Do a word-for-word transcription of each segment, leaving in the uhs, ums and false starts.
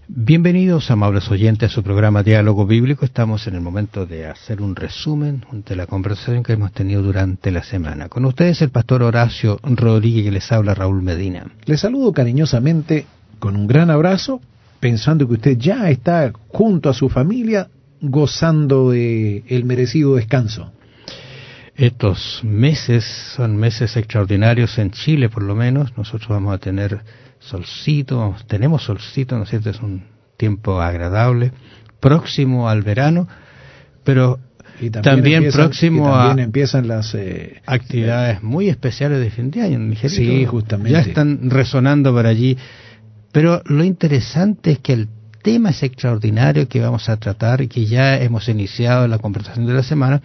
Bienvenidos, amables oyentes, a su programa Diálogo Bíblico. Estamos en el momento de hacer un resumen de la conversación que hemos tenido durante la semana. Con ustedes el pastor Horacio Rodríguez, que les habla Raúl Medina. Les saludo cariñosamente con un gran abrazo, pensando que usted ya está junto a su familia gozando de el merecido descanso. Estos meses son meses extraordinarios en Chile, por lo menos. Nosotros vamos a tener solcito, tenemos solcito, ¿no es cierto? Es un tiempo agradable, próximo al verano, pero y también, también empiezan, próximo y también a empiezan las eh, actividades eh, muy especiales de fin de año, Miguelito. Sí, justamente. Ya están resonando por allí, pero lo interesante es que el tema es extraordinario que vamos a tratar y que ya hemos iniciado en la conversación de la semana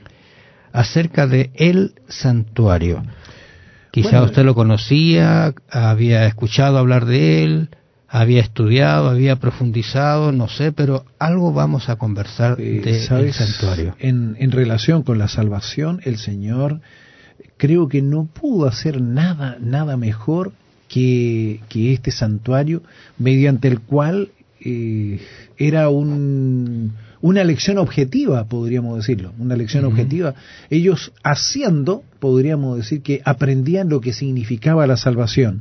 acerca de el santuario. Quizá bueno, usted lo conocía, había escuchado hablar de él, había estudiado, había profundizado, no sé, pero algo vamos a conversar eh, del santuario. En, en relación con la salvación, el Señor creo que no pudo hacer nada, nada mejor que, que este santuario, mediante el cual eh, era un... una lección objetiva, podríamos decirlo, una lección uh-huh. objetiva. Ellos haciendo, podríamos decir que aprendían lo que significaba la salvación.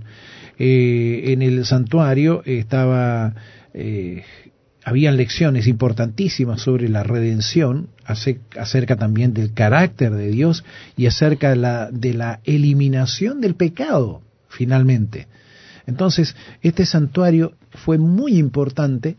Eh, en el santuario estaba, eh, habían lecciones importantísimas sobre la redención, acerca también del carácter de Dios y acerca de la, de la eliminación del pecado, finalmente. Entonces, este santuario fue muy importante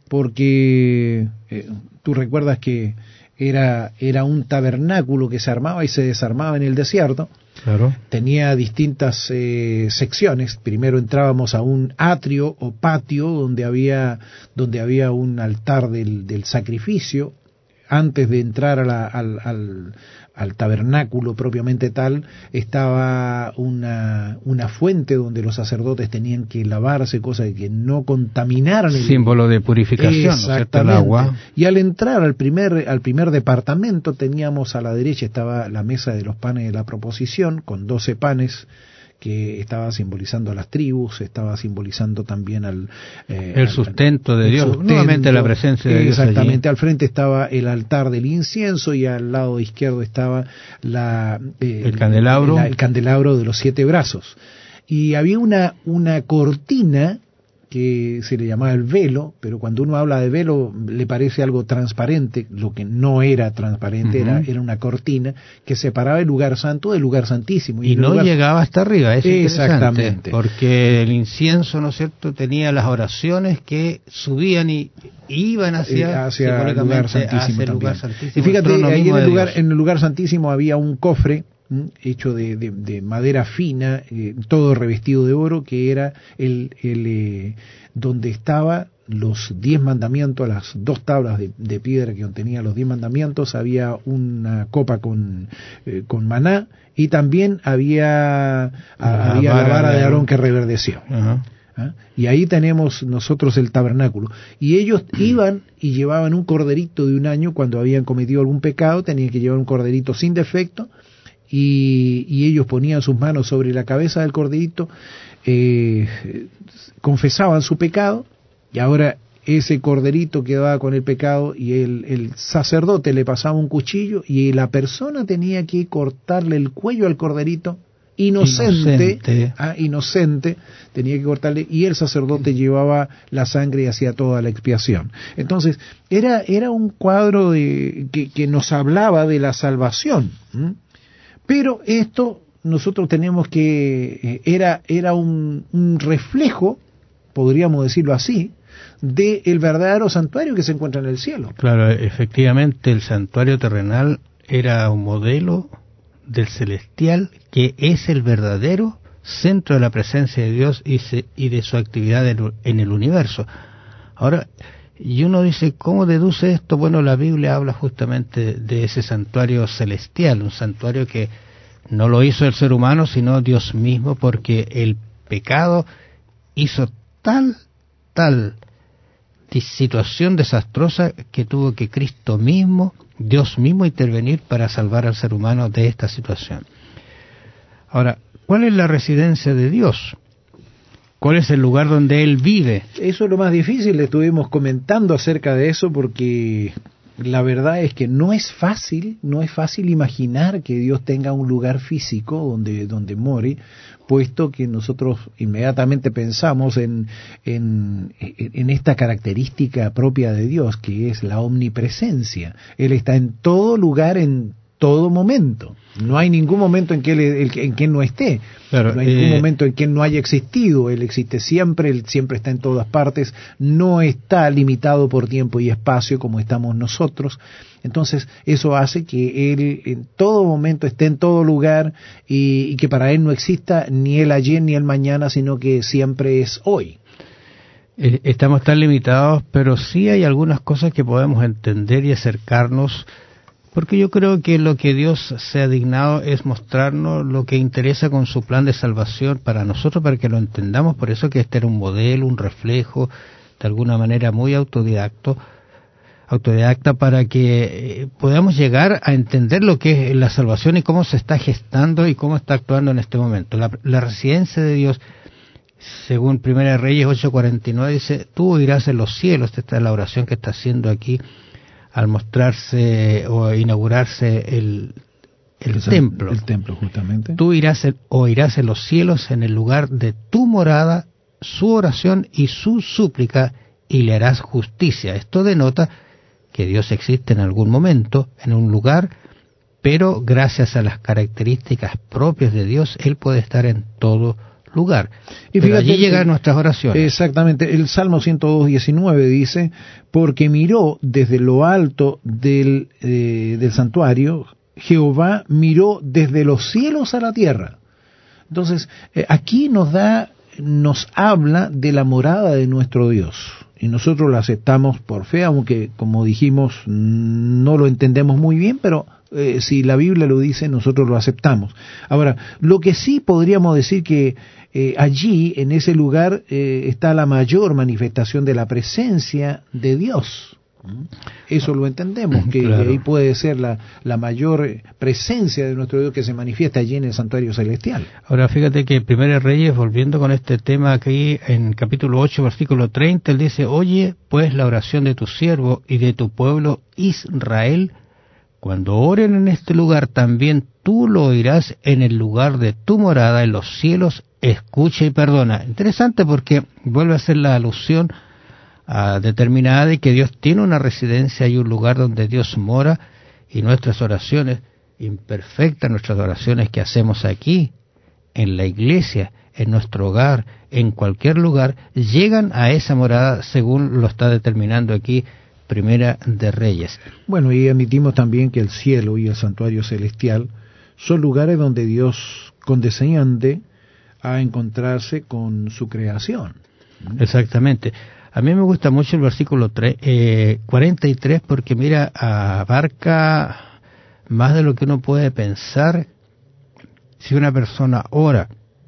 porque eh, tú recuerdas que era, era un tabernáculo que se armaba y se desarmaba en el desierto. Claro. Tenía distintas eh, secciones. Primero entrábamos a un atrio o patio donde había, donde había un altar del, del sacrificio. Antes de entrar a la, al, al, al tabernáculo propiamente tal, estaba una, una fuente donde los sacerdotes tenían que lavarse, cosa de que no contaminaran el símbolo de purificación, exactamente, ¿no? El agua. Y al entrar al primer, al primer departamento, teníamos a la derecha estaba la mesa de los panes de la proposición, con doce panes, que estaba simbolizando a las tribus, estaba simbolizando también al... Eh, el sustento al, de Dios, sustento, nuevamente la presencia de Dios allí. Exactamente, al frente estaba el altar del incienso y al lado izquierdo estaba la, eh, el, candelabro. La, el candelabro de los siete brazos. Y había una, una cortina que se le llamaba el velo, pero cuando uno habla de velo le parece algo transparente, lo que no era transparente, uh-huh. era, era una cortina que separaba el lugar santo del lugar santísimo. Y, y no lugar... llegaba hasta arriba, es exactamente, porque el incienso, ¿no es cierto?, tenía las oraciones que subían y iban hacia, hacia el lugar santísimo, hacia el lugar santísimo. Y fíjate, ahí en el, lugar, en el lugar santísimo había un cofre hecho de, de, de madera fina, eh, todo revestido de oro, que era el, el eh, donde estaba los diez mandamientos, las dos tablas de, de piedra que contenía los diez mandamientos, había una copa con, eh, con maná, y también había, la, había vara la vara de Aarón que reverdeció. Uh-huh. ¿Ah? Y ahí tenemos nosotros el tabernáculo. Y ellos iban y llevaban un corderito de un año cuando habían cometido algún pecado, tenían que llevar un corderito sin defecto, y, y ellos ponían sus manos sobre la cabeza del corderito, eh, confesaban su pecado, y ahora ese corderito quedaba con el pecado y el, el sacerdote le pasaba un cuchillo y la persona tenía que cortarle el cuello al corderito, inocente, inocente, ah, inocente, tenía que cortarle, y el sacerdote llevaba la sangre y hacía toda la expiación. Entonces, era, era un cuadro de, que, que nos hablaba de la salvación, ¿m? Pero esto nosotros tenemos que, eh, era, era un, un reflejo, podríamos decirlo así, del de verdadero santuario que se encuentra en el cielo. Claro, efectivamente el santuario terrenal era un modelo del celestial, que es el verdadero centro de la presencia de Dios y, se, y de su actividad en, en el universo. Ahora, y uno dice, ¿cómo deduce esto? Bueno, la Biblia habla justamente de ese santuario celestial, un santuario que no lo hizo el ser humano, sino Dios mismo, porque el pecado hizo tal, tal situación desastrosa que tuvo que Cristo mismo, Dios mismo, intervenir para salvar al ser humano de esta situación. Ahora, ¿cuál es la residencia de Dios? ¿Cuál es el lugar donde Él vive? Eso es lo más difícil, le estuvimos comentando acerca de eso porque la verdad es que no es fácil, no es fácil imaginar que Dios tenga un lugar físico donde, donde more, puesto que nosotros inmediatamente pensamos en, en, en esta característica propia de Dios, que es la omnipresencia. Él está en todo lugar, en todo momento. No hay ningún momento en que él, en que él no esté. Claro, no hay eh, ningún momento en que él no haya existido. Él existe siempre, él siempre está en todas partes. No está limitado por tiempo y espacio como estamos nosotros. Entonces, eso hace que él en todo momento esté en todo lugar y, y que para él no exista ni el ayer ni el mañana, sino que siempre es hoy. Estamos tan limitados, pero sí hay algunas cosas que podemos entender y acercarnos. Porque yo creo que lo que Dios se ha dignado es mostrarnos lo que interesa con su plan de salvación para nosotros, para que lo entendamos. Por eso que este era un modelo, un reflejo, de alguna manera muy autodidacto, autodidacta, para que eh, podamos llegar a entender lo que es la salvación y cómo se está gestando y cómo está actuando en este momento. La, la residencia de Dios, según Primera de Reyes ocho cuarenta y nueve, dice, tú irás en los cielos. Esta es la oración que está haciendo aquí al mostrarse o inaugurarse el, el el templo. El templo, justamente. Tú irás en, o irás en los cielos en el lugar de tu morada, su oración y su súplica, y le harás justicia. Esto denota que Dios existe en algún momento, en un lugar, pero gracias a las características propias de Dios, Él puede estar en todo lugar. Y fíjate, allí llegan nuestras oraciones. Exactamente, el Salmo ciento dos, diecinueve dice, porque miró desde lo alto del, eh, del santuario, Jehová miró desde los cielos a la tierra. Entonces, eh, aquí nos da, nos habla de la morada de nuestro Dios. Y nosotros lo aceptamos por fe, aunque, como dijimos, no lo entendemos muy bien, pero eh, si la Biblia lo dice, nosotros lo aceptamos. Ahora, lo que sí podríamos decir que eh, allí, en ese lugar, eh, está la mayor manifestación de la presencia de Dios. Eso lo entendemos, que claro, ahí puede ser la, la mayor presencia de nuestro Dios que se manifiesta allí en el santuario celestial. Ahora fíjate que Primera Reyes, volviendo con este tema aquí en capítulo ocho, versículo treinta, él dice, oye pues la oración de tu siervo y de tu pueblo Israel, cuando oren en este lugar también tú lo oirás en el lugar de tu morada en los cielos, escucha y perdona. Interesante porque vuelve a hacer la alusión Uh, determinada de que Dios tiene una residencia y un lugar donde Dios mora, y nuestras oraciones imperfectas, nuestras oraciones que hacemos aquí, en la iglesia, en nuestro hogar, en cualquier lugar, llegan a esa morada según lo está determinando aquí Primera de Reyes. Bueno, y admitimos también que el cielo y el santuario celestial son lugares donde Dios condesciende a encontrarse con su creación. Exactamente. A mí me gusta mucho el versículo tres, eh, cuarenta y tres porque mira, abarca más de lo que uno puede pensar. Si una persona ora,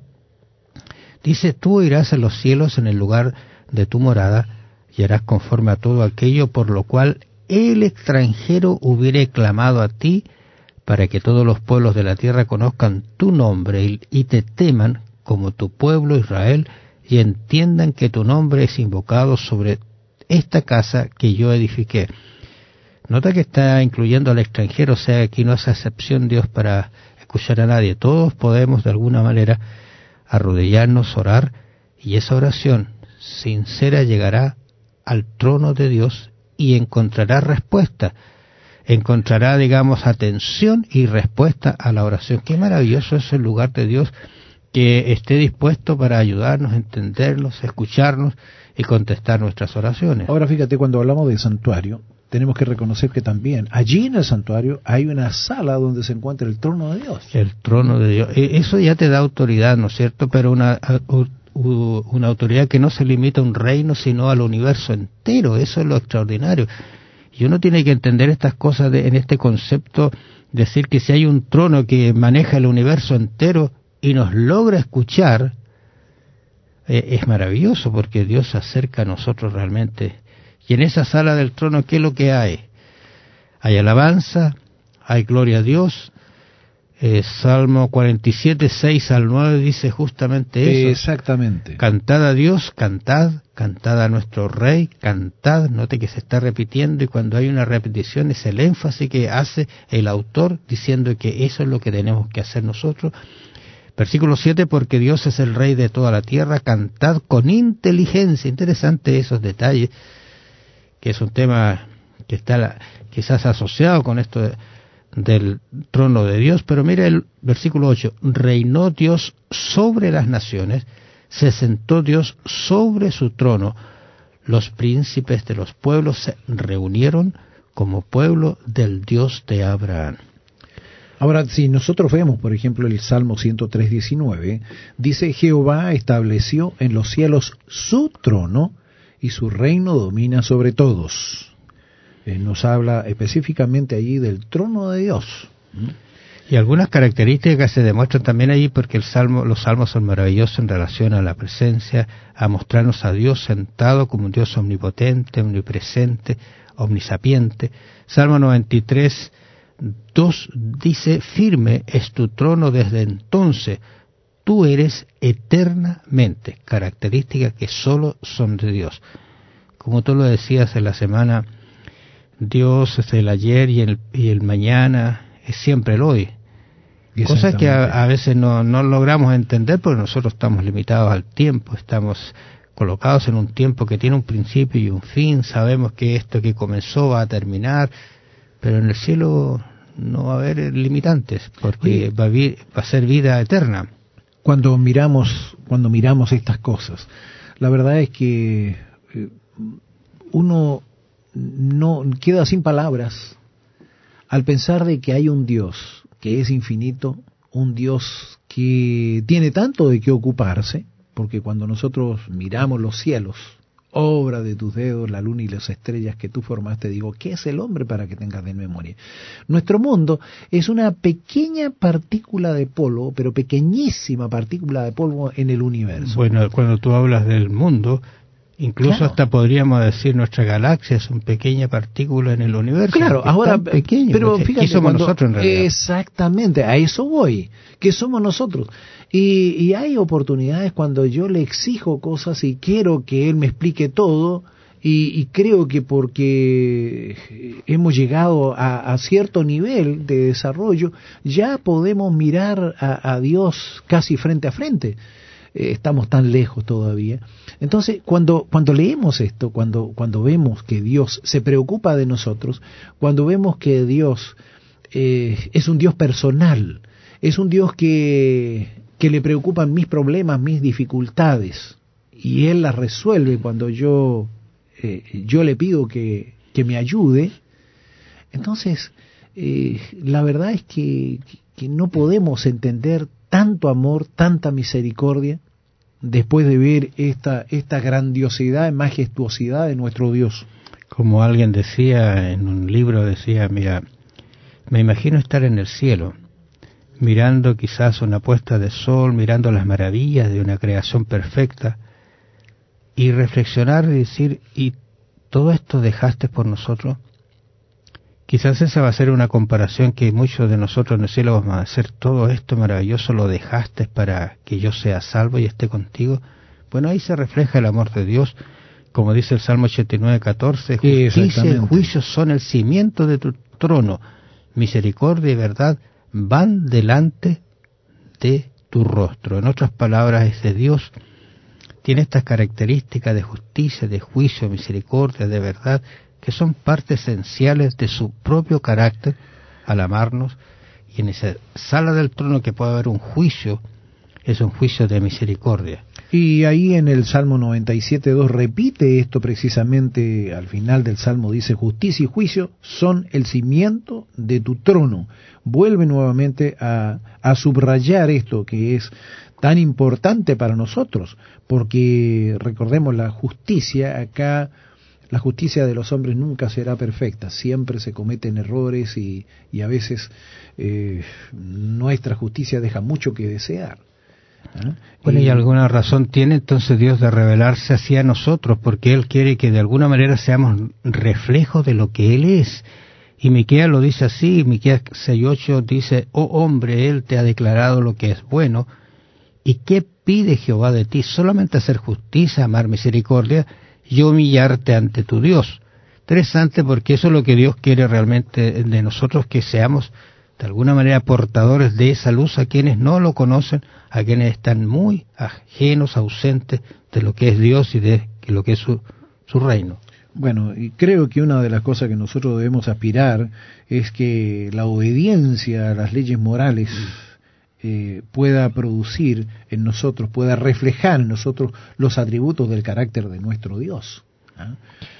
dice, tú irás a los cielos en el lugar de tu morada y harás conforme a todo aquello por lo cual el extranjero hubiere clamado a ti, para que todos los pueblos de la tierra conozcan tu nombre y, y te teman como tu pueblo Israel, y entiendan que tu nombre es invocado sobre esta casa que yo edifiqué. Nota que está incluyendo al extranjero, o sea, aquí no hace excepción Dios para escuchar a nadie. Todos podemos de alguna manera arrodillarnos, orar, y esa oración sincera llegará al trono de Dios y encontrará respuesta. Encontrará, digamos, atención y respuesta a la oración. Qué maravilloso es el lugar de Dios, que esté dispuesto para ayudarnos, entendernos, escucharnos y contestar nuestras oraciones. Ahora fíjate, cuando hablamos del santuario, tenemos que reconocer que también allí en el santuario hay una sala donde se encuentra el trono de Dios. El trono de Dios. Eso ya te da autoridad, ¿no es cierto? Pero una, una autoridad que no se limita a un reino, sino al universo entero. Eso es lo extraordinario. Y uno tiene que entender estas cosas de, en este concepto, decir que si hay un trono que maneja el universo entero y nos logra escuchar, eh, es maravilloso, porque Dios se acerca a nosotros realmente. Y en esa sala del trono, ¿qué es lo que hay? Hay alabanza, hay gloria a Dios, Eh, Salmo cuarenta y siete, seis al nueve dice justamente eso. Exactamente. Cantad a Dios, cantad, cantad a nuestro Rey, cantad. Note que se está repitiendo, y cuando hay una repetición es el énfasis que hace el autor diciendo que eso es lo que tenemos que hacer nosotros. Versículo siete, porque Dios es el Rey de toda la tierra, cantad con inteligencia. Interesante esos detalles, que es un tema que está la, quizás asociado con esto de, del trono de Dios, pero mira el versículo ocho, reinó Dios sobre las naciones, se sentó Dios sobre su trono, los príncipes de los pueblos se reunieron como pueblo del Dios de Abraham. Ahora, si nosotros vemos, por ejemplo, el Salmo ciento tres, diecinueve, dice, Jehová estableció en los cielos su trono y su reino domina sobre todos. Eh, nos habla específicamente allí del trono de Dios. Y algunas características se demuestran también allí, porque el salmo, los salmos son maravillosos en relación a la presencia, a mostrarnos a Dios sentado como un Dios omnipotente, omnipresente, omnisapiente. Salmo noventa y tres, dos dice, firme es tu trono desde entonces, tú eres eternamente, características que solo son de Dios. Como tú lo decías en la semana, Dios es el ayer y el, y el mañana, es siempre el hoy. Cosas que a, a veces no, no logramos entender porque nosotros estamos limitados al tiempo, estamos colocados en un tiempo que tiene un principio y un fin, sabemos que esto que comenzó va a terminar, pero en el cielo no va a haber limitantes, porque va a, vi, va a ser vida eterna. Cuando miramos, cuando miramos estas cosas, la verdad es que eh, uno no queda sin palabras al pensar de que hay un Dios que es infinito, un Dios que tiene tanto de qué ocuparse, porque cuando nosotros miramos los cielos, obra de tus dedos, la luna y las estrellas que tú formaste, digo, ¿qué es el hombre para que tengas de memoria? Nuestro mundo es una pequeña partícula de polvo, pero pequeñísima partícula de polvo en el universo. Bueno, cuando tú hablas del mundo, incluso claro, hasta podríamos decir nuestra galaxia es una pequeña partícula en el universo. Claro, ahora, pequeño, pero fíjate, somos cuando, nosotros en realidad. Exactamente, a eso voy, que somos nosotros. Y, y hay oportunidades cuando yo le exijo cosas y quiero que él me explique todo, y, y creo que porque hemos llegado a, a cierto nivel de desarrollo, ya podemos mirar a, a Dios casi frente a frente. Eh, estamos tan lejos todavía. Entonces, cuando cuando leemos esto, cuando cuando vemos que Dios se preocupa de nosotros, cuando vemos que Dios eh, es un Dios personal, es un Dios que que le preocupan mis problemas, mis dificultades, y Él las resuelve cuando yo eh, yo le pido que que me ayude. Entonces, eh, la verdad es que que no podemos entender tanto amor, tanta misericordia, después de ver esta, esta grandiosidad y majestuosidad de nuestro Dios. Como alguien decía en un libro, decía, mira, me imagino estar en el cielo, mirando quizás una puesta de sol, mirando las maravillas de una creación perfecta, y reflexionar y decir, ¿y todo esto dejaste por nosotros? Quizás esa va a ser una comparación que muchos de nosotros en el cielo vamos a hacer, todo esto maravilloso lo dejaste para que yo sea salvo y esté contigo. Bueno, ahí se refleja el amor de Dios, como dice el Salmo ochenta y nueve, catorce, justicia y juicio son el cimiento de tu trono, misericordia y verdad van delante de tu rostro. En otras palabras, ese Dios tiene estas características de justicia, de juicio, misericordia, de verdad, que son partes esenciales de su propio carácter al amarnos, y en esa sala del trono que puede haber un juicio, es un juicio de misericordia. Y ahí en el Salmo noventa y siete, dos repite esto precisamente, al final del Salmo dice, justicia y juicio son el cimiento de tu trono. Vuelve nuevamente a, a subrayar esto que es tan importante para nosotros, porque recordemos la justicia acá, la justicia de los hombres nunca será perfecta, siempre se cometen errores y, y a veces eh, nuestra justicia deja mucho que desear. ¿Ah? Bueno, y, y alguna razón tiene entonces Dios de revelarse hacia nosotros, porque Él quiere que de alguna manera seamos reflejos de lo que Él es, Y Miqueas lo dice así, Miqueas seis ocho dice, oh hombre, él te ha declarado lo que es bueno, ¿y qué pide Jehová de ti? Solamente hacer justicia, amar misericordia y humillarte ante tu Dios. Interesante, porque eso es lo que Dios quiere realmente de nosotros, que seamos de alguna manera portadores de esa luz a quienes no lo conocen, a quienes están muy ajenos, ausentes de lo que es Dios y de lo que es su, su reino. Bueno, y creo que una de las cosas que nosotros debemos aspirar es que la obediencia a las leyes morales eh, pueda producir en nosotros, pueda reflejar en nosotros los atributos del carácter de nuestro Dios. ¿Ah?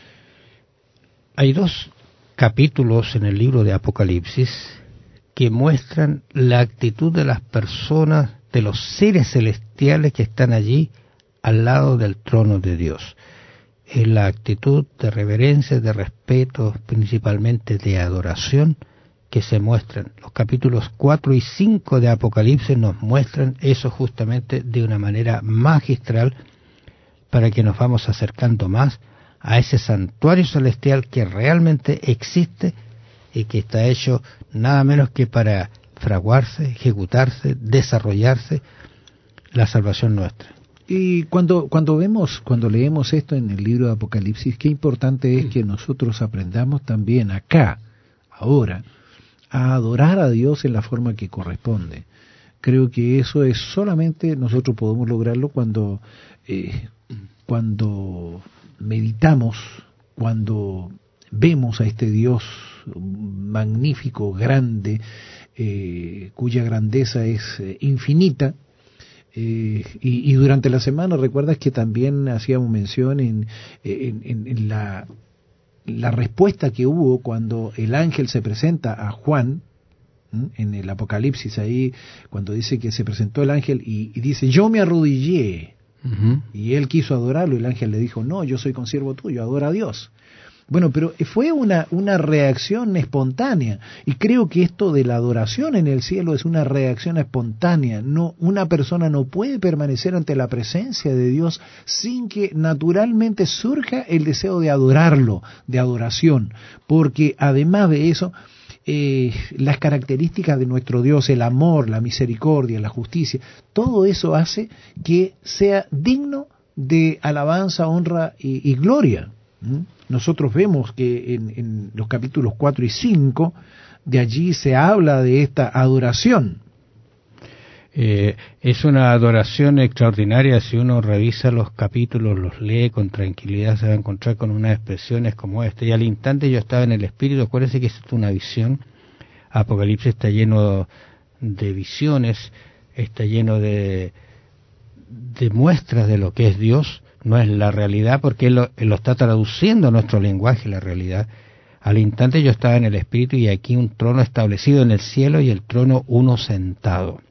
Hay dos capítulos en el libro de Apocalipsis que muestran la actitud de las personas, de los seres celestiales que están allí al lado del trono de Dios. Es la actitud de reverencia, de respeto, principalmente de adoración, que se muestran. Los capítulos cuatro y cinco de Apocalipsis nos muestran eso justamente de una manera magistral, para que nos vamos acercando más a ese santuario celestial que realmente existe y que está hecho nada menos que para fraguarse, ejecutarse, desarrollarse la salvación nuestra. Y cuando, cuando vemos, cuando leemos esto en el libro de Apocalipsis, qué importante es que nosotros aprendamos también acá, ahora, a adorar a Dios en la forma que corresponde. Creo que eso es solamente nosotros podemos lograrlo cuando, eh, cuando meditamos, cuando vemos a este Dios magnífico, grande, eh, cuya grandeza es eh, infinita. Eh, y, y durante la semana, recuerdas que también hacíamos mención en, en, en, en la, la respuesta que hubo cuando el ángel se presenta a Juan, ¿m? En el Apocalipsis, ahí cuando dice que se presentó el ángel y, y dice, yo me arrodillé, uh-huh. Y él quiso adorarlo, y el ángel le dijo, no, yo soy consiervo tuyo, adora a Dios. Bueno, pero fue una, una reacción espontánea, y creo que esto de la adoración en el cielo es una reacción espontánea. No, una persona no puede permanecer ante la presencia de Dios sin que naturalmente surja el deseo de adorarlo, de adoración, porque además de eso, eh, las características de nuestro Dios, el amor, la misericordia, la justicia, todo eso hace que sea digno de alabanza, honra y, y gloria. Nosotros vemos que en, en los capítulos cuatro y cinco, de allí se habla de esta adoración. Eh, es una adoración extraordinaria. Si uno revisa los capítulos, los lee con tranquilidad, se va a encontrar con unas expresiones como esta. Y al instante yo estaba en el Espíritu. Acuérdense que es una visión. Apocalipsis está lleno de visiones, está lleno de, de muestras de lo que es Dios. No es la realidad, porque él lo, él lo está traduciendo a nuestro lenguaje, la realidad. Al instante yo estaba en el Espíritu, y aquí un trono establecido en el cielo, y el trono uno sentado.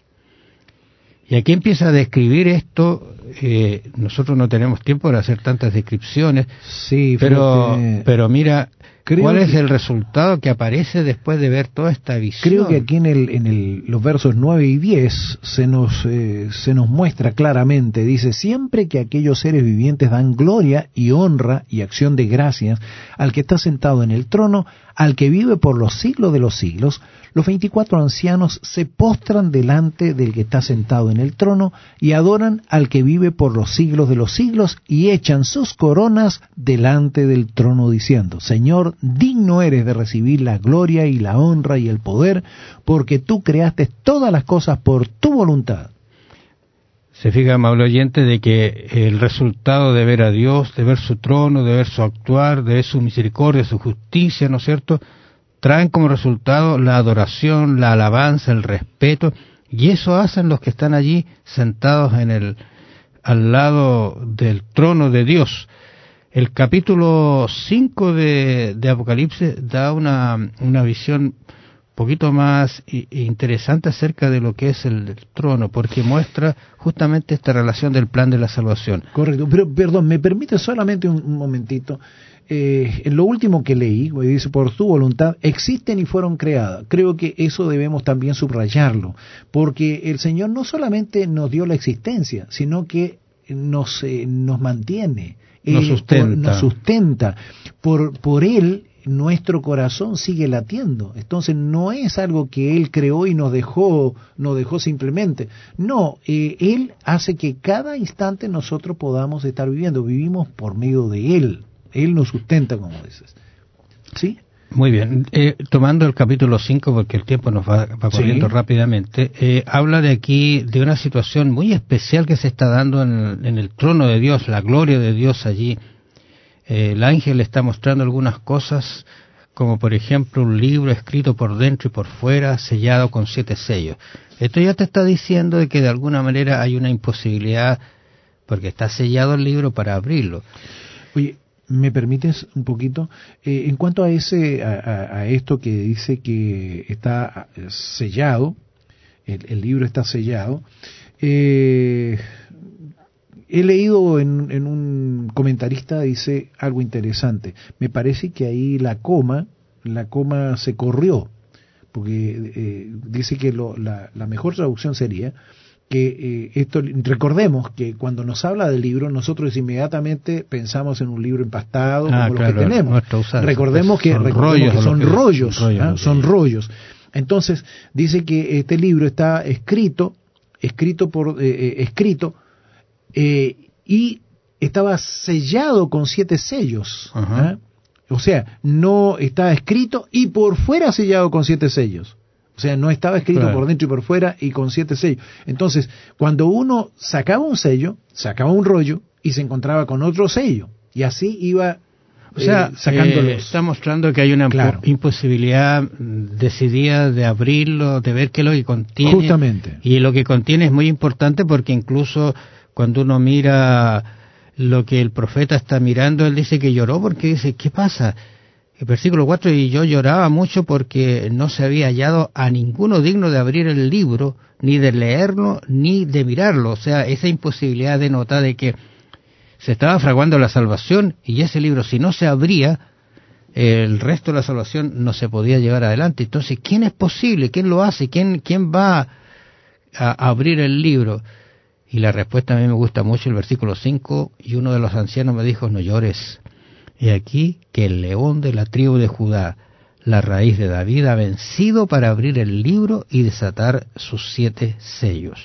Y aquí empieza a describir esto. Eh, nosotros no tenemos tiempo para hacer tantas descripciones, sí, pero, que... pero mira, Creo ¿cuál que, es el resultado que aparece después de ver toda esta visión? Creo que aquí en, el, en el, los versos nueve y diez se nos, eh, se nos muestra claramente, dice, siempre que aquellos seres vivientes dan gloria y honra y acción de gracias al que está sentado en el trono, al que vive por los siglos de los siglos, los veinticuatro ancianos se postran delante del que está sentado en el trono y adoran al que vive por los siglos de los siglos y echan sus coronas delante del trono diciendo, Señor, digno eres de recibir la gloria y la honra y el poder, porque tú creaste todas las cosas por tu voluntad. Se fija, amable oyente, de que el resultado de ver a Dios, de ver su trono, de ver su actuar, de ver su misericordia, su justicia, ¿no es cierto?, traen como resultado la adoración, la alabanza, el respeto, y eso hacen los que están allí sentados en el al lado del trono de Dios. El capítulo cinco de, de Apocalipsis da una, una visión un poquito más interesante acerca de lo que es el, el trono, porque muestra justamente esta relación del plan de la salvación. Correcto, pero perdón, ¿me permite solamente un, un momentito? Eh, en lo último que leí, dice, por tu voluntad existen y fueron creadas. Creo que eso debemos también subrayarlo, porque el Señor no solamente nos dio la existencia, sino que nos, eh, nos mantiene. Nos Él, sustenta. Por, nos sustenta. Por, por Él nuestro corazón sigue latiendo. Entonces no es algo que Él creó y nos dejó, nos dejó simplemente. No, eh, Él hace que cada instante nosotros podamos estar viviendo. Vivimos por medio de Él. Él nos sustenta, como dices. ¿Sí? Muy bien. Eh, tomando el capítulo cinco, porque el tiempo nos va, va corriendo sí. rápidamente, eh, habla de aquí de una situación muy especial que se está dando en el, en el trono de Dios, la gloria de Dios allí. Eh, el ángel le está mostrando algunas cosas, como por ejemplo un libro escrito por dentro y por fuera, sellado con siete sellos. Esto ya te está diciendo de que de alguna manera hay una imposibilidad, porque está sellado el libro para abrirlo. Oye, ¿me permites un poquito? Eh, en cuanto a ese, a, a, a esto que dice que está sellado, el, el libro está sellado, eh, he leído en, en un comentarista, dice algo interesante. Me parece que ahí la coma, la coma se corrió, porque eh, dice que lo, la, la mejor traducción sería que eh, esto, recordemos que cuando nos habla del libro, nosotros inmediatamente pensamos en un libro empastado, ah, como claro, los que tenemos. Usada, recordemos que, son recordemos rollos, que son que rollos, son rollos, ¿ah? son rollos. Entonces, dice que este libro está escrito, escrito por, eh, escrito, eh, y estaba sellado con siete sellos. ¿ah? O sea, no está escrito y por fuera sellado con siete sellos. O sea, no estaba escrito claro. por dentro y por fuera y con siete sellos. Entonces, cuando uno sacaba un sello, sacaba un rollo y se encontraba con otro sello. Y así iba o sea, eh, sacándolos. Eh, está mostrando que hay una claro. imposibilidad decidida de abrirlo, de ver qué es lo que contiene. Justamente. Y lo que contiene es muy importante porque incluso cuando uno mira lo que el profeta está mirando, él dice que lloró porque dice, ¿qué pasa? El versículo cuatro, y yo lloraba mucho porque no se había hallado a ninguno digno de abrir el libro, ni de leerlo, ni de mirarlo. O sea, esa imposibilidad denota de que se estaba fraguando la salvación y ese libro, si no se abría, el resto de la salvación no se podía llevar adelante. Entonces, ¿quién es posible? ¿Quién lo hace? ¿Quién, quién va a abrir el libro? Y la respuesta a mí me gusta mucho, el versículo cinco, y uno de los ancianos me dijo, no llores. Y aquí que el león de la tribu de Judá, la raíz de David, ha vencido para abrir el libro y desatar sus siete sellos.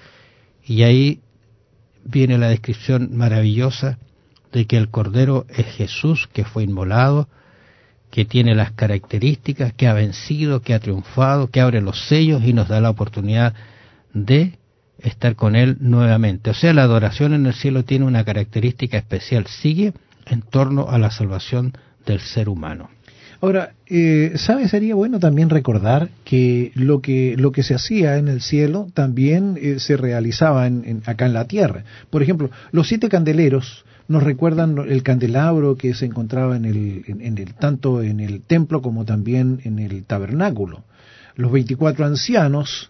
Y ahí viene la descripción maravillosa de que el Cordero es Jesús, que fue inmolado, que tiene las características, que ha vencido, que ha triunfado, que abre los sellos y nos da la oportunidad de estar con Él nuevamente. O sea, la adoración en el cielo tiene una característica especial, sigue en torno a la salvación del ser humano. Ahora, eh, ¿sabes? Sería bueno también recordar que lo que lo que se hacía en el cielo también eh, se realizaba en, en, acá en la tierra. Por ejemplo, los siete candeleros nos recuerdan el candelabro que se encontraba en el, en, en el tanto en el templo como también en el tabernáculo. Los veinticuatro ancianos,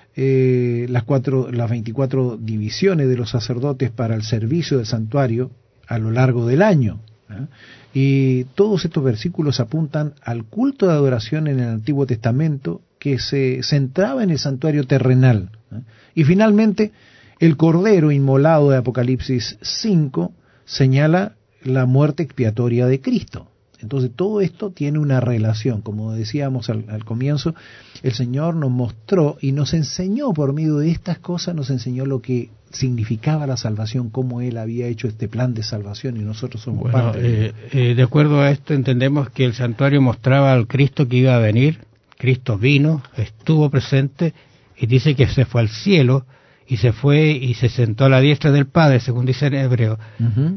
eh, las cuatro, las veinticuatro divisiones de los sacerdotes para el servicio del santuario a lo largo del año. ¿eh? Y todos estos versículos apuntan al culto de adoración en el Antiguo Testamento que se centraba en el santuario terrenal. ¿eh? Y finalmente, el Cordero inmolado de Apocalipsis cinco señala la muerte expiatoria de Cristo. Entonces todo esto tiene una relación, como decíamos al, al comienzo, el Señor nos mostró y nos enseñó por medio de estas cosas, nos enseñó lo que significaba la salvación, cómo Él había hecho este plan de salvación y nosotros somos bueno, parte de eh, eh, de acuerdo a esto entendemos que el santuario mostraba al Cristo que iba a venir, Cristo vino, estuvo presente y dice que se fue al cielo y se fue y se sentó a la diestra del Padre, según dice en Hebreo. Uh-huh.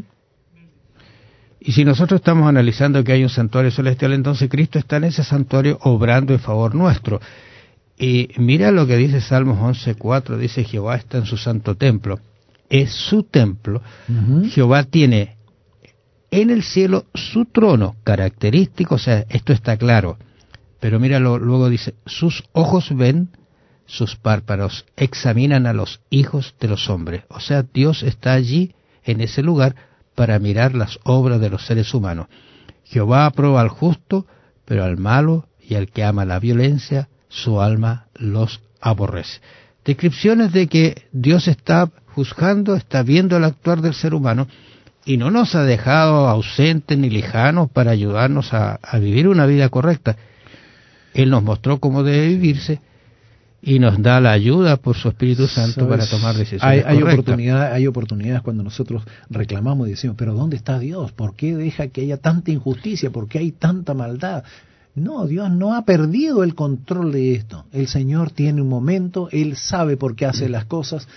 Y si nosotros estamos analizando que hay un santuario celestial, entonces Cristo está en ese santuario obrando en favor nuestro. Y mira lo que dice Salmos once cuatro, dice Jehová está en su santo templo. Es su templo. Uh-huh. Jehová tiene en el cielo su trono característico, o sea, esto está claro. Pero míralo, luego dice, sus ojos ven, sus párpados examinan a los hijos de los hombres. O sea, Dios está allí, en ese lugar, para mirar las obras de los seres humanos. Jehová aprueba al justo, pero al malo y al que ama la violencia, su alma los aborrece. Descripciones de que Dios está juzgando, está viendo el actuar del ser humano, y no nos ha dejado ausentes ni lejanos para ayudarnos a, a vivir una vida correcta. Él nos mostró cómo debe vivirse y nos da la ayuda por su Espíritu Santo ¿Sabes? Para tomar decisiones hay, hay correctas. Oportunidad, hay oportunidades cuando nosotros reclamamos y decimos, pero ¿dónde está Dios? ¿Por qué deja que haya tanta injusticia? ¿Por qué hay tanta maldad? No, Dios no ha perdido el control de esto. El Señor tiene un momento, Él sabe por qué hace las cosas,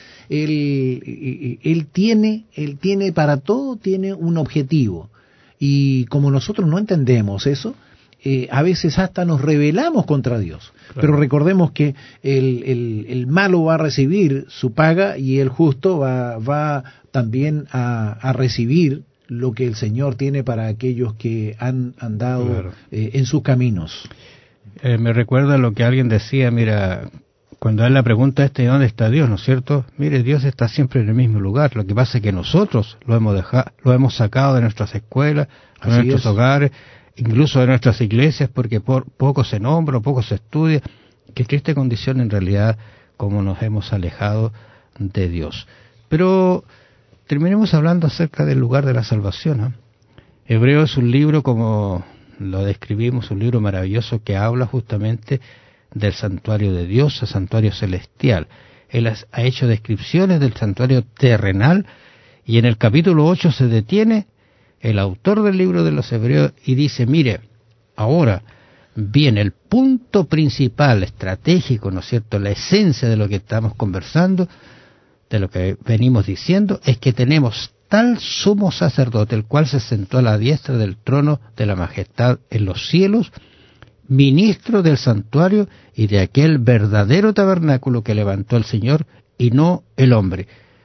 Él, él, tiene, él tiene para todo, tiene un objetivo. Y como nosotros no entendemos eso, Eh, a veces hasta nos rebelamos contra Dios. Claro. Pero recordemos que el, el, el malo va a recibir su paga y el justo va, va también a, a recibir lo que el Señor tiene para aquellos que han andado claro. eh, en sus caminos. Eh, me recuerda lo que alguien decía, mira, cuando él la pregunta este, ¿dónde está Dios? ¿No es cierto? Mire, Dios está siempre en el mismo lugar. Lo que pasa es que nosotros lo hemos dejado, lo hemos sacado de nuestras escuelas, de Así nuestros es. hogares, incluso de nuestras iglesias, porque por poco se nombra, poco se estudia. Qué triste condición en realidad, como nos hemos alejado de Dios. Pero terminemos hablando acerca del lugar de la salvación, ¿eh? Hebreo es un libro, como lo describimos, un libro maravilloso que habla justamente del santuario de Dios, el santuario celestial. Él ha hecho descripciones del santuario terrenal y en el capítulo ocho se detiene el autor del libro de los Hebreos y dice, mire, ahora viene el punto principal, estratégico, ¿no es cierto?, la esencia de lo que estamos conversando, de lo que venimos diciendo, es que tenemos tal sumo sacerdote, el cual se sentó a la diestra del trono de la majestad en los cielos, ministro del santuario y de aquel verdadero tabernáculo que levantó el Señor y no el hombre.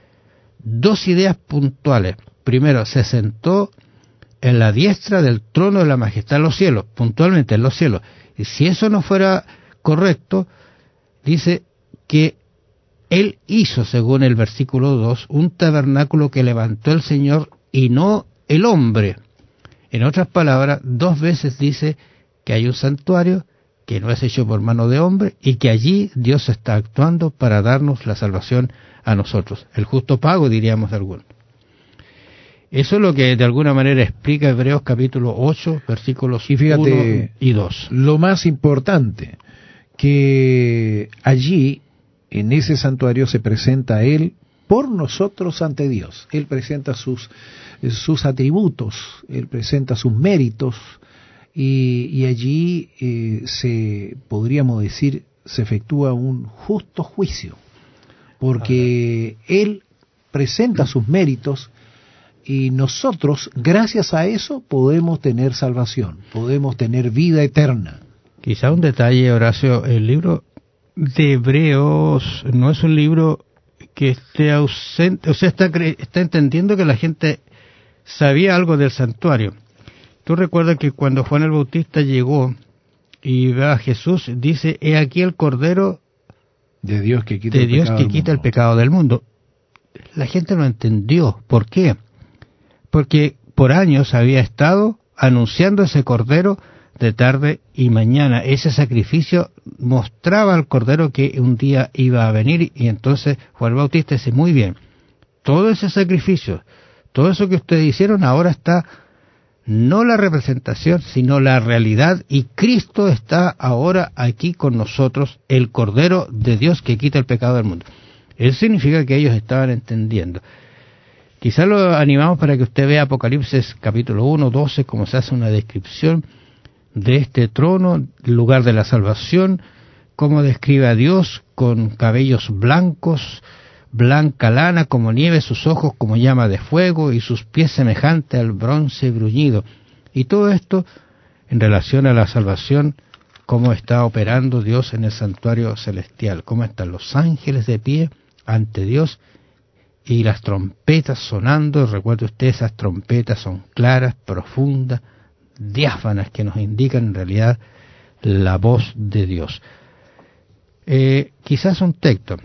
Dos ideas puntuales. Primero, se sentó en la diestra del trono de la majestad en los cielos, puntualmente en los cielos. Y si eso no fuera correcto, dice que Él hizo, según el versículo dos, un tabernáculo que levantó el Señor y no el hombre. En otras palabras, dos veces dice que hay un santuario que no es hecho por mano de hombre y que allí Dios está actuando para darnos la salvación a nosotros. El justo pago, diríamos de algunos. Eso es lo que de alguna manera explica Hebreos capítulo ocho, versículos y fíjate, uno y dos. Lo más importante, que allí, en ese santuario, se presenta Él por nosotros ante Dios. Él presenta sus, sus atributos, Él presenta sus méritos, y, y allí eh, se, podríamos decir, se efectúa un justo juicio, porque Él presenta sus méritos, y nosotros, gracias a eso, podemos tener salvación, podemos tener vida eterna. Quizá un detalle, Horacio, el libro de Hebreos no es un libro que esté ausente, o sea, está, está entendiendo que la gente sabía algo del santuario. Tú recuerdas que cuando Juan el Bautista llegó y ve a Jesús, dice, he aquí el Cordero de Dios que quita, de el, Dios pecado que quita el pecado del mundo. La gente no entendió. ¿Por qué? Porque por años había estado anunciando ese Cordero de tarde y mañana. Ese sacrificio mostraba al Cordero que un día iba a venir, y entonces Juan el Bautista dice, muy bien, todo ese sacrificio, todo eso que ustedes hicieron, ahora está no la representación, sino la realidad, y Cristo está ahora aquí con nosotros, el Cordero de Dios que quita el pecado del mundo. Eso significa que ellos estaban entendiendo. Quizá lo animamos para que usted vea Apocalipsis capítulo uno, doce, como se hace una descripción de este trono, lugar de la salvación, cómo describe a Dios con cabellos blancos, blanca lana como nieve, sus ojos como llama de fuego y sus pies semejantes al bronce bruñido. Y todo esto en relación a la salvación, cómo está operando Dios en el santuario celestial, cómo están los ángeles de pie ante Dios y las trompetas sonando. Recuerde usted, esas trompetas son claras, profundas, diáfanas, que nos indican en realidad la voz de Dios. Eh, quizás un texto.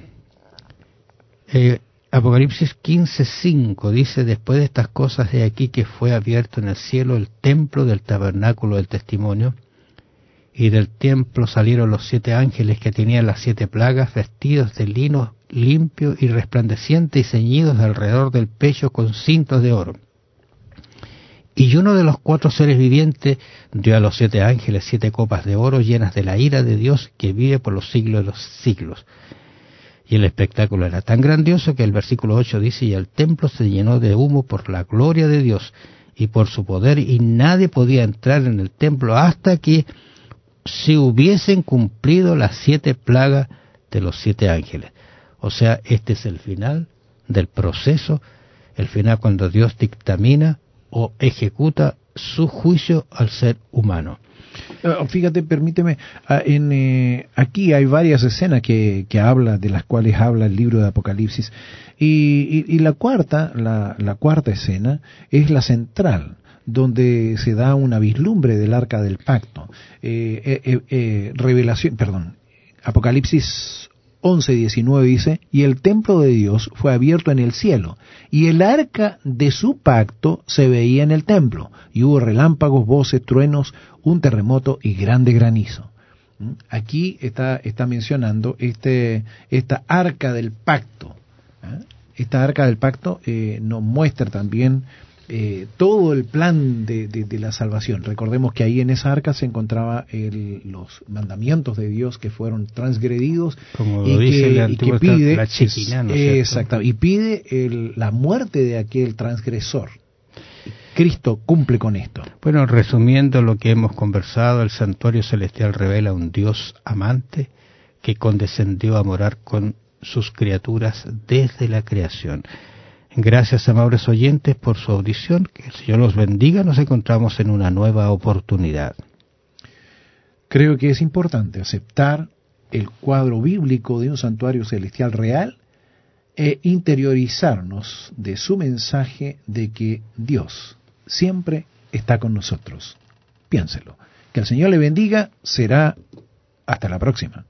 Eh, Apocalipsis quince, cinco dice, después de estas cosas, he aquí que fue abierto en el cielo el templo del tabernáculo del testimonio, y del templo salieron los siete ángeles que tenían las siete plagas, vestidos de lino limpio y resplandeciente y ceñidos alrededor del pecho con cintos de oro. Y uno de los cuatro seres vivientes dio a los siete ángeles siete copas de oro llenas de la ira de Dios que vive por los siglos de los siglos. Y el espectáculo era tan grandioso que el versículo ocho dice, y el templo se llenó de humo por la gloria de Dios y por su poder, y nadie podía entrar en el templo hasta que se hubiesen cumplido las siete plagas de los siete ángeles. O sea, este es el final del proceso, el final cuando Dios dictamina o ejecuta su juicio al ser humano. Uh, fíjate, permíteme, uh, en, eh, aquí hay varias escenas que, que habla, de las cuales habla el libro de Apocalipsis, y, y, y la cuarta, la, la cuarta escena es la central, donde se da una vislumbre del arca del pacto. Eh, eh, eh, eh, revelación, perdón, Apocalipsis once diecinueve dice, y el templo de Dios fue abierto en el cielo, y el arca de su pacto se veía en el templo, y hubo relámpagos, voces, truenos, un terremoto y grande granizo. Aquí está, está mencionando este, esta arca del pacto. ¿eh? Esta arca del pacto eh, nos muestra también Eh, todo el plan de, de, de la salvación. Recordemos que ahí en esa arca se encontraba el, los mandamientos de Dios que fueron transgredidos, como y, dice que, el y que pide la chiquina, ¿no es eh, exacto, y pide el, la muerte de aquel transgresor. Cristo cumple con esto. Bueno, resumiendo lo que hemos conversado, el santuario celestial revela un Dios amante que condescendió a morar con sus criaturas desde la creación. Gracias, amables oyentes, por su audición. Que el Señor los bendiga. Nos encontramos en una nueva oportunidad. Creo que es importante aceptar el cuadro bíblico de un santuario celestial real e interiorizarnos de su mensaje de que Dios siempre está con nosotros. Piénselo. Que el Señor le bendiga. Será hasta la próxima.